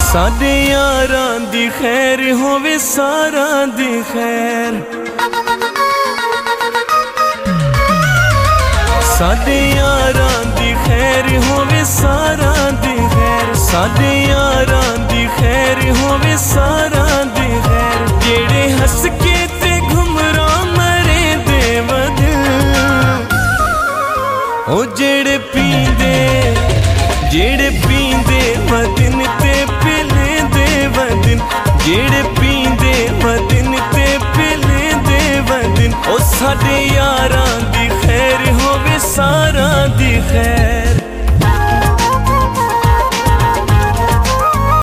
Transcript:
साडे यारां दी खैर होवे सारां दी खैर, साडे यारां दी खैर होवे सारां दी खैर, साडे यारां दी खैर होवे सारां दी खैर। जेड़े हस के ते घुमरा मरे दे वदिन, ओ जेड़े पींदे वदिन ते पिले दे वदिन, जेड़े पींदे वदिन ते पिले दे वदिन। ओ साडे यारां दी खैर होवे सारां दी खैर।